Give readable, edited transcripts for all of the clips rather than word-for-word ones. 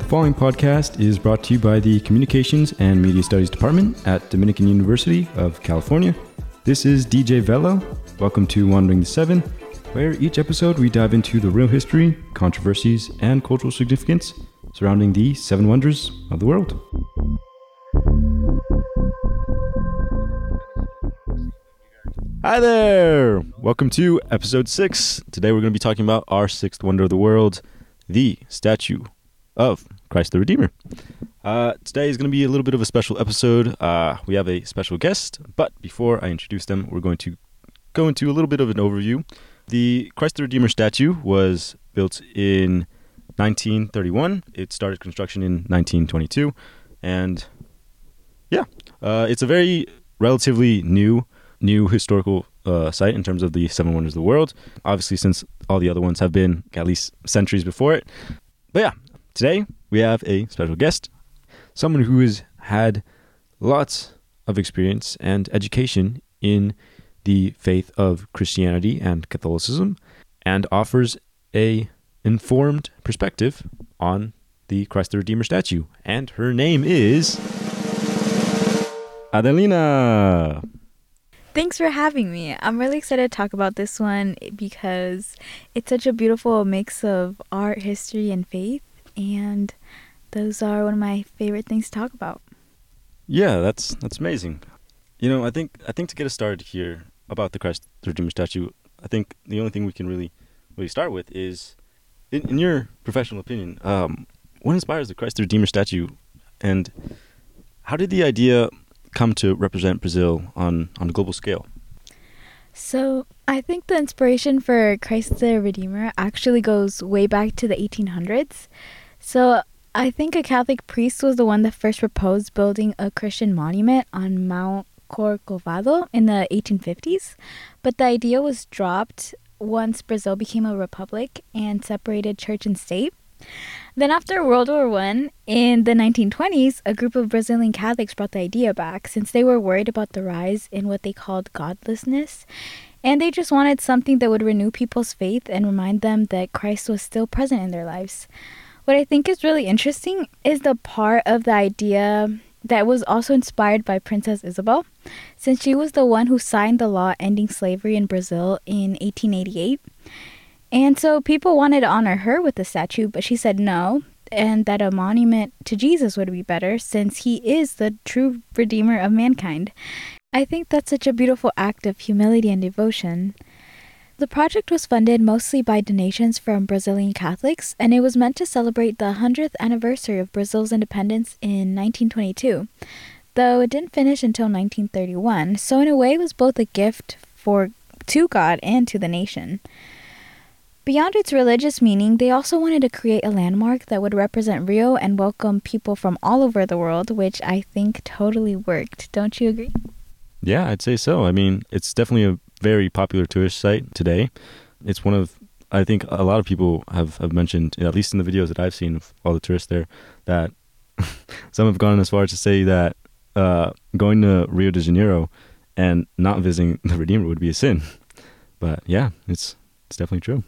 following podcast is brought to you by the Communications and Media Studies Department at Dominican University of California. This is DJ Velo. Welcome to Wandering the Seven, where each episode we dive into the real history, controversies, and cultural significance surrounding the seven wonders of the world. Hi there! Welcome to episode 6. Today we're going to be talking about our sixth wonder of the world, the statue of Christ the Redeemer. Today is going to be a little bit of a special episode. We have a special guest, but before I introduce them, we're going to go into a little bit of an overview. The Christ the Redeemer statue was built in 1931. It started construction in 1922, and it's a very relatively new historical site in terms of the seven wonders of the world. Obviously, since all the other ones have been at least centuries before it. But yeah, today we have a special guest, someone who has had lots of experience and education in the faith of Christianity and Catholicism, and offers a informed perspective on the Christ the Redeemer statue. And her name is Adelina. Thanks for having me. I'm really excited to talk about this one because it's such a beautiful mix of art, history, and faith, and those are one of my favorite things to talk about. Yeah, that's amazing. You know, I think to get us started here about the Christ the Redeemer statue, I think the only thing we can really start with is, in your professional opinion, what inspires the Christ the Redeemer statue, and how did the idea come to represent Brazil on a global scale? So I think the inspiration for Christ the Redeemer actually goes way back to the 1800s. So I think a Catholic priest was the one that first proposed building a Christian monument on Mount Corcovado in the 1850s. But the idea was dropped once Brazil became a republic and separated church and state. Then after World War I, in the 1920s, a group of Brazilian Catholics brought the idea back since they were worried about the rise in what they called godlessness. And they just wanted something that would renew people's faith and remind them that Christ was still present in their lives. What I think is really interesting is the part of the idea that was also inspired by Princess Isabel, since she was the one who signed the law ending slavery in Brazil in 1888. And so people wanted to honor her with a statue, but she said no, and that a monument to Jesus would be better since he is the true redeemer of mankind. I think that's such a beautiful act of humility and devotion. The project was funded mostly by donations from Brazilian Catholics, and it was meant to celebrate the 100th anniversary of Brazil's independence in 1922, though it didn't finish until 1931, so in a way it was both a gift to God and to the nation. Beyond its religious meaning, they also wanted to create a landmark that would represent Rio and welcome people from all over the world, which I think totally worked. Don't you agree? Yeah, I'd say so. I mean, it's definitely a very popular tourist site today. It's one of, I think a lot of people have mentioned, at least in the videos that I've seen of all the tourists there, that some have gone as far as to say that going to Rio de Janeiro and not visiting the Redeemer would be a sin. But yeah, it's definitely true.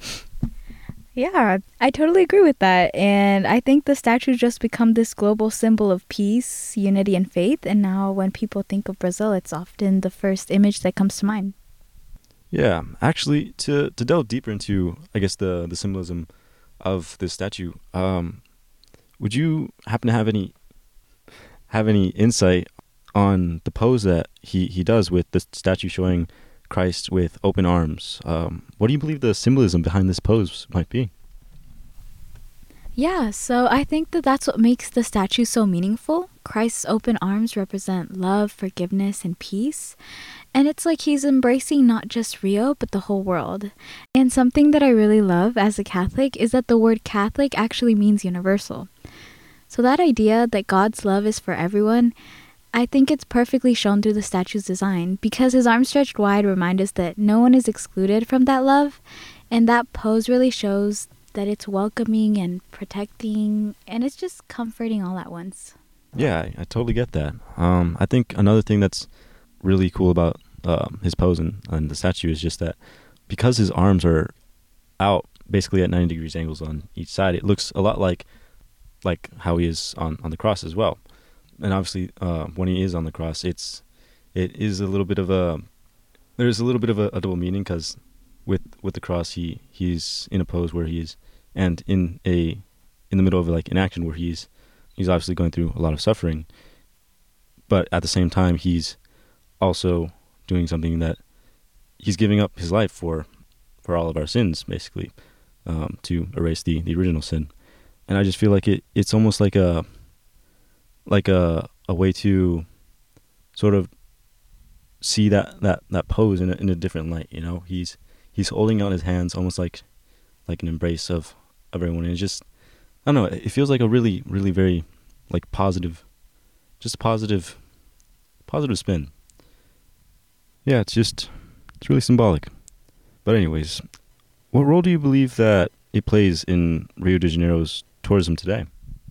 Yeah, I totally agree with that. And I think the statue's just become this global symbol of peace, unity, and faith. And now when people think of Brazil, it's often the first image that comes to mind. Yeah, actually, to delve deeper into, I guess, the symbolism of this statue, would you happen to have any insight on the pose that he does with the statue showing Christ with open arms? What do you believe the symbolism behind this pose might be? Yeah, so I think that's what makes the statue so meaningful. Christ's open arms represent love, forgiveness, and peace. And it's like he's embracing not just Rio, but the whole world. And something that I really love as a Catholic is that the word Catholic actually means universal. So that idea that God's love is for everyone, I think it's perfectly shown through the statue's design, because his arms stretched wide remind us that no one is excluded from that love, and that pose really shows that it's welcoming and protecting, and it's just comforting all at once. Yeah, I totally get that. I think another thing that's really cool about his pose and the statue is just that because his arms are out basically at 90 degrees angles on each side, it looks a lot like like how he is on the cross as well. And obviously, when he is on the cross, it is a little bit of a there's a little bit of a double meaning, because with the cross, he's in a pose where he's and in the middle of like an action where he's obviously going through a lot of suffering, but at the same time he's also doing something that he's giving up his life for all of our sins, basically, to erase the original sin. And I just feel like it's almost like a way to sort of see that pose in a different light. You know, he's holding out his hands almost like an embrace of everyone. And it's just, I don't know, it feels like a really, really very like positive, just a positive spin. Yeah, it's really symbolic. But anyways, what role do you believe that it plays in Rio de Janeiro's tourism today?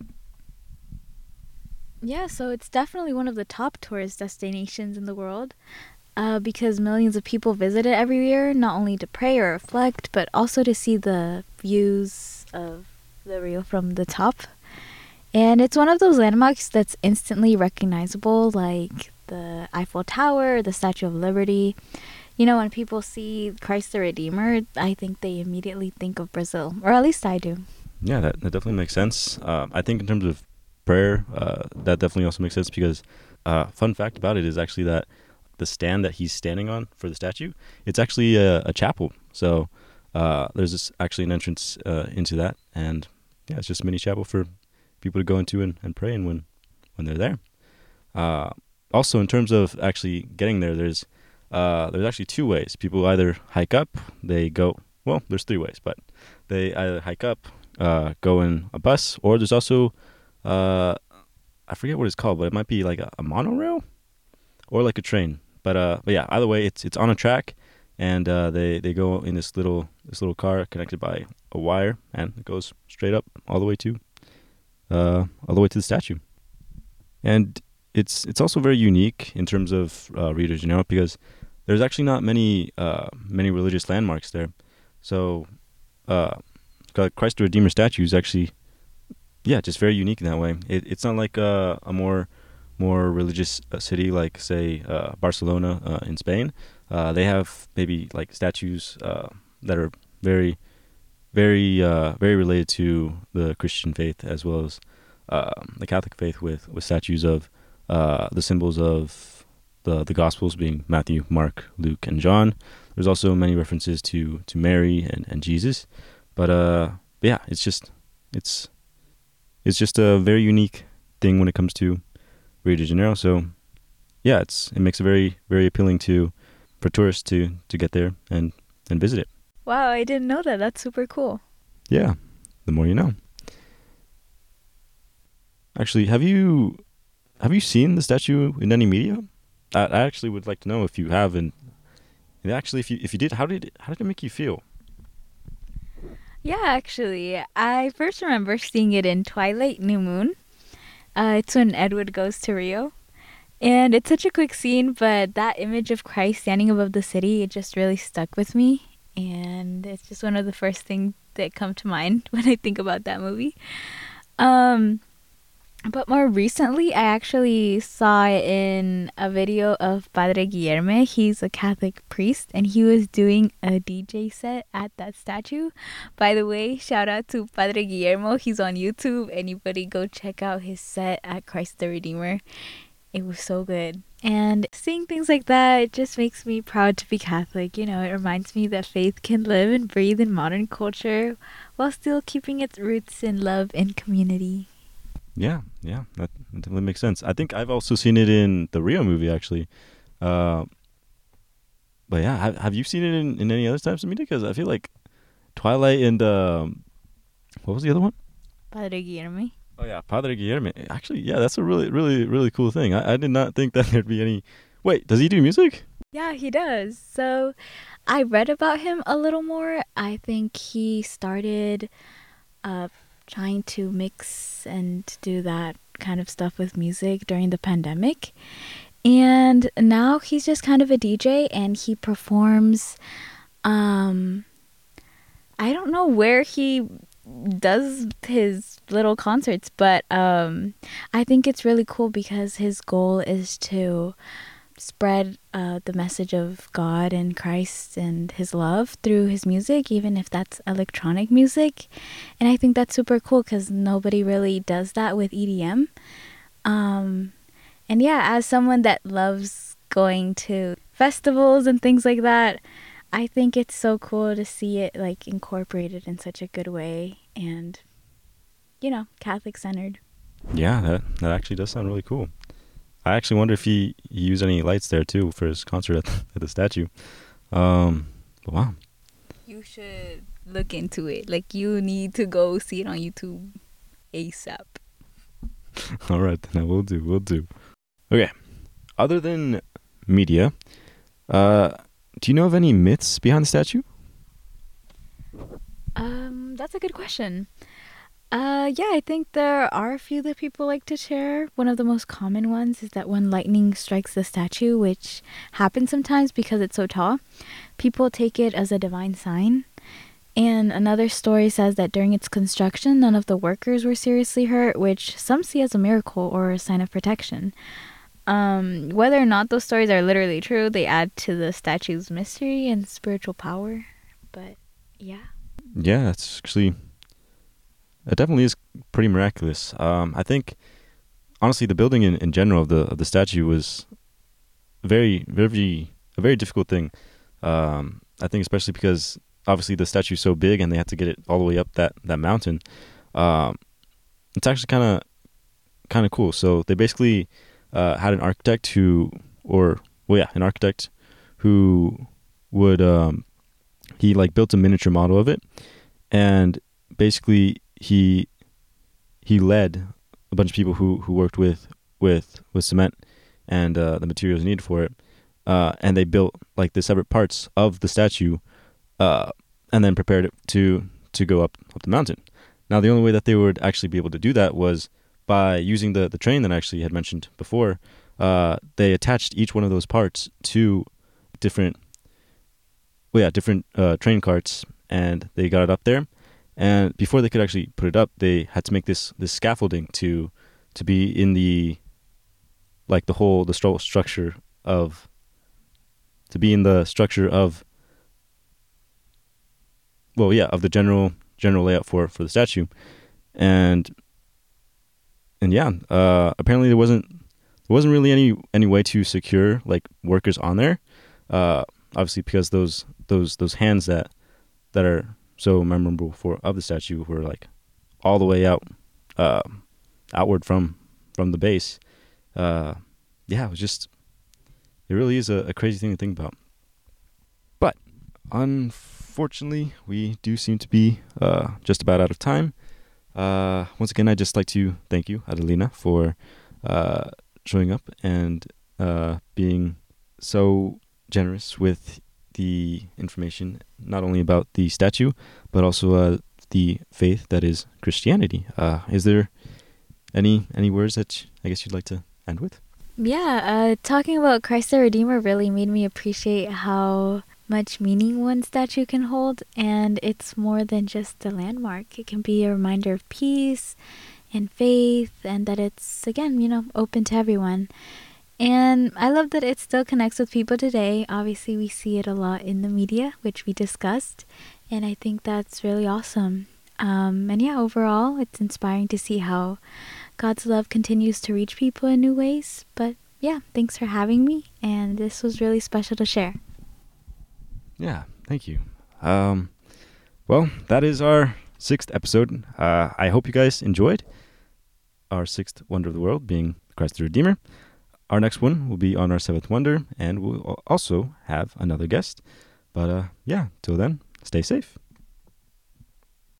Yeah, so it's definitely one of the top tourist destinations in the world, because millions of people visit it every year, not only to pray or reflect, but also to see the views of the Rio from the top. And it's one of those landmarks that's instantly recognizable, like the Eiffel Tower, the Statue of Liberty. You know, when people see Christ the Redeemer, I think they immediately think of Brazil, or at least I do. Yeah, that definitely makes sense. I think in terms of prayer, that definitely also makes sense, because fun fact about it is actually that the stand that he's standing on for the statue, it's actually a chapel. So there's actually an entrance into that, and yeah, it's just a mini chapel for people to go into and pray in when they're there. Also, in terms of actually getting there, there's actually two ways. People either hike up, they go, well, there's three ways, but they either hike up, go in a bus, or there's also, I forget what it's called, but it might be like a monorail or like a train. But yeah, either way, it's on a track, and they go in this little car connected by a wire, and it goes straight up all the way to the statue. And it's also very unique in terms of Rio de Janeiro, because there's actually not many religious landmarks there. So Christ the Redeemer statue is actually, yeah, just very unique in that way. It's not like a more religious city like, say, Barcelona in Spain. They have maybe like statues that are very very related to the Christian faith, as well as the Catholic faith, with statues of the symbols of the Gospels, being Matthew, Mark, Luke, and John. There's also many references to Mary and Jesus, but yeah, it's just a very unique thing when it comes to Rio de Janeiro. So yeah, it makes it very, very appealing for tourists to get there and visit it. Wow, I didn't know that. That's super cool. Yeah, the more you know. Actually, have you seen the statue in any media? I actually would like to know if you have, and actually if you did, how did it make you feel? Yeah, actually, I first remember seeing it in Twilight New Moon. It's when Edward goes to Rio. And it's such a quick scene, but that image of Christ standing above the city, it just really stuck with me. And it's just one of the first things that come to mind when I think about that movie. But more recently, I actually saw it in a video of Padre Guillermo. He's a Catholic priest, and he was doing a DJ set at that statue. By the way, shout out to Padre Guillermo. He's on YouTube. Anybody go check out his set at Christ the Redeemer. It was so good. And seeing things like that, it just makes me proud to be Catholic. You know, it reminds me that faith can live and breathe in modern culture while still keeping its roots in love and community. Yeah, that definitely makes sense. I think I've also seen it in the Rio movie, actually. But yeah, have you seen it in any other types of media? Because I feel like Twilight and what was the other one? Padre Guillermo. Oh yeah, Padre Guillermo. Actually, yeah, that's a really, really, really cool thing. I did not think that there'd be any. Wait, does he do music? Yeah, he does. So I read about him a little more. I think he started trying to mix and do that kind of stuff with music during the pandemic. And now he's just kind of a DJ, and he performs. I don't know where he does his little concerts. But I think it's really cool because his goal is to spread the message of God and Christ and his love through his music, even if that's electronic music. And I think that's super cool because nobody really does that with EDM. And yeah, as someone that loves going to festivals and things like that, I think it's so cool to see it like incorporated in such a good way and, Catholic centered. Yeah, that actually does sound really cool. I actually wonder if he used any lights there too for his concert at the statue. But wow. You should look into it. Like, you need to go see it on YouTube ASAP. All right, then we'll do. Okay. Other than media, do you know of any myths behind the statue? That's a good question. Yeah, I think there are a few that people like to share. One of the most common ones is that when lightning strikes the statue, which happens sometimes because it's so tall, people take it as a divine sign. And another story says that during its construction, none of the workers were seriously hurt, which some see as a miracle or a sign of protection. Whether or not those stories are literally true, they add to the statue's mystery and spiritual power. But yeah. Yeah, it's actually, it definitely is pretty miraculous. I think honestly the building in general of the statue was a very difficult thing. I think especially because obviously the statue's so big and they had to get it all the way up that mountain. It's actually kind of cool. So they basically had an architect an architect who would he like built a miniature model of it, and basically he led a bunch of people who worked with cement and the materials needed for it, and they built like the separate parts of the statue, and then prepared it to go up the mountain. Now the only way that they would actually be able to do that was by using the train that I actually had mentioned before. They attached each one of those parts to different train carts, and they got it up there. And before they could actually put it up, they had to make this scaffolding to be in the structure of of the general layout for the statue. And yeah, apparently there wasn't really any way to secure like workers on there. Obviously because those hands that are so memorable of the statue were like all the way outward from the base. It really is a crazy thing to think about. But unfortunately, we do seem to be just about out of time. Once again, I'd just like to thank you, Adelina, for showing up and being so generous with the information, not only about the statue, but also the faith that is Christianity. Is there any words that I guess you'd like to end with? Yeah, talking about Christ the Redeemer really made me appreciate how much meaning one statue can hold, and it's more than just a landmark. It can be a reminder of peace and faith, and that it's, again, open to everyone. And I love that it still connects with people today. Obviously, we see it a lot in the media, which we discussed, and I think that's really awesome. And yeah, overall, it's inspiring to see how God's love continues to reach people in new ways. But yeah, thanks for having me, and this was really special to share. Yeah, thank you. Well, that is our 6th episode. I hope you guys enjoyed our 6th wonder of the world, being Christ the Redeemer. Our next one will be on our 7th wonder, and we'll also have another guest. But yeah, till then, stay safe.